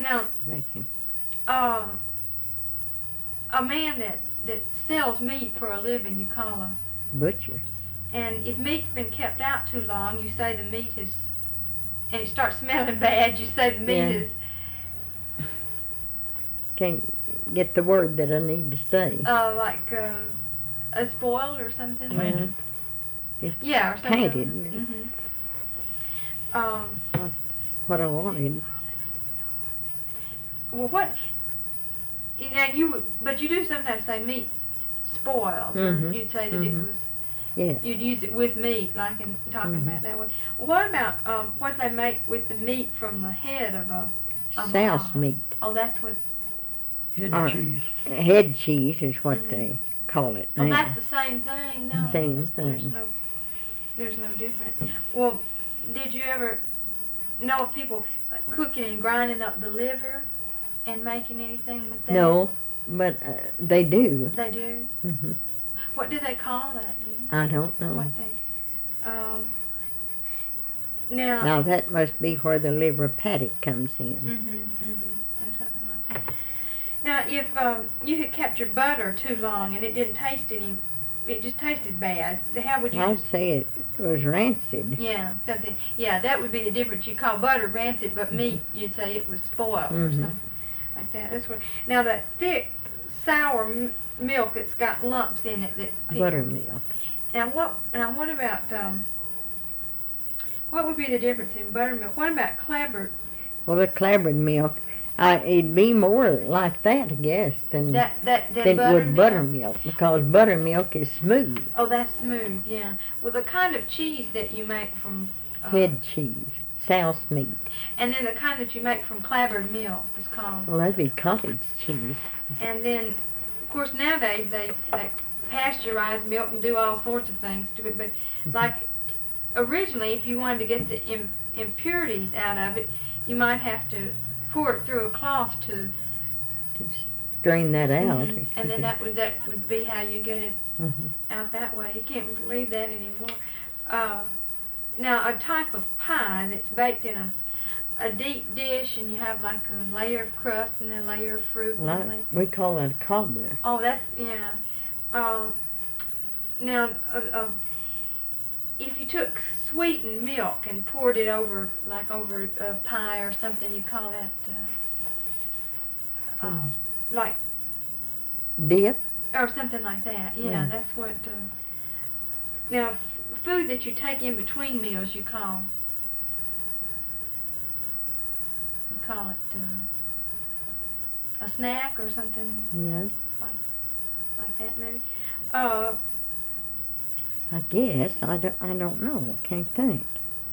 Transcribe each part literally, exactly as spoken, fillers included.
Now, Bacon. uh, a man that, that sells meat for a living, you call a Butcher. and if meat's been kept out too long, you say the meat is, and it starts smelling bad, you say the meat Yeah. is, Can't get the word that I need to say. uh, like, uh, a spoiled or something. Yeah. It's Yeah, or something. tainted. Mhm. Um, What I wanted. well, what, you know, you would, but you do sometimes say meat spoils, or Mhm. you'd say that it Mhm. was, Yeah. you'd use it with meat, like in talking Mhm. about that way. Well, what about, um, what they make with the meat from the head of a, of a Souse hog? meat. Oh, that's what, Head Or- cheese. Head cheese is what Mhm. they call it oh, now. that's the same thing, no. Same there's, There's thing. no, there's no difference. Well, did you ever know of people like, cooking and grinding up the liver and making anything with that? No, but uh, they do. They do? hmm What do they call that? You know? I don't know. What they, um, now, Now that must be where the liver patty comes in. mm-hmm, mm-hmm, or something like that. Now, if um, you had kept your butter too long and it didn't taste any, it just tasted bad, how would you? I'd say it was rancid. Yeah, something. Yeah, that would be the difference. You call butter rancid, but meat, you'd say it was spoiled or Mhm. something like that. That's what. Now, that thick, sour m- milk that's got lumps in it that people, Buttermilk. Now, what? Now, what about um? What would be the difference in buttermilk? What about clabbered? Well, the clabbered milk, I, it'd be more like that, I guess, than, That that that than buttermilk. would buttermilk, because buttermilk is smooth. Oh, that's smooth. Yeah. Well, the kind of cheese that you make from. Uh, Head cheese. Souse meat. And then the kind that you make from clabbered milk is called. Well, that'd be cottage cheese. And then, of course, nowadays they, they pasteurize milk and do all sorts of things to it. But like originally, if you wanted to get the Im- impurities out of it, you might have to pour it through a cloth to, To strain that out. Mhm. and then that would that would be how you get it Mhm. out that way. You can't believe that anymore. Uh, now, a type of pie that's baked in a a deep dish, and you have like a layer of crust and a layer of fruit. and all Like, that. we call that a cobbler. Oh, that's, yeah. Uh, now, uh, uh, if you took sweetened milk and poured it over, like over a pie or something, you call that, uh, uh, Hmm. like, Dip. or something like that. Yeah, Yeah. that's what, uh, now, f- food that you take in between meals, you call, you call it, uh, a snack or something Yeah, like that, maybe. Uh, I guess. I don't, I don't know. I can't think.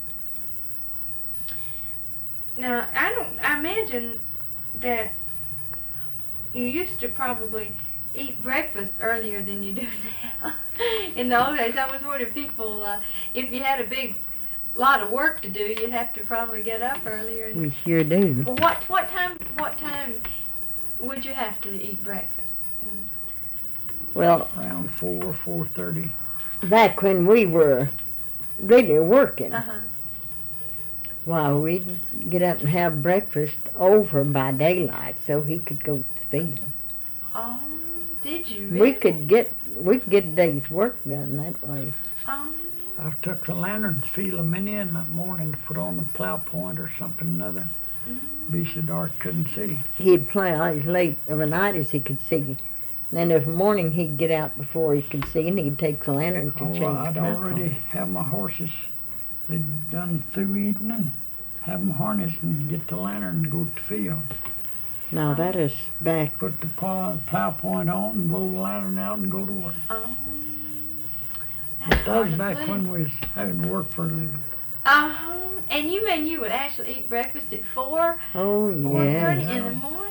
Now, I don't, I imagine that you used to probably eat breakfast earlier than you do now. In the old days, I was wondering, people, uh, if you had a big lot of work to do, you'd have to probably get up earlier. And, We sure do. well, what, what time, what time would you have to eat breakfast? Well, Around four, four thirty. back when we were really working, Uh-huh. well, we'd get up and have breakfast over by daylight so he could go to the field. Oh, did you really? We could get we could get a day's work done that way. Oh, I took the lantern to feel them in that morning to put on the plow point or something or other. mm, Be so dark couldn't see. He'd plow as late of a night as he could see. And then of a morning he'd get out before he could see, and he'd take the lantern to Oh, change I'd the plow. already have my horses. They'd done through eating and have them harnessed and get the lantern and go to the field. Now that is back. Put the plow, plow point on and blow the lantern out and go to work. oh. But That's that hard was to back believe. when we was having to work for a living. Uh-huh. And you mean you would actually eat breakfast at four? Oh four thirty yeah. in the morning?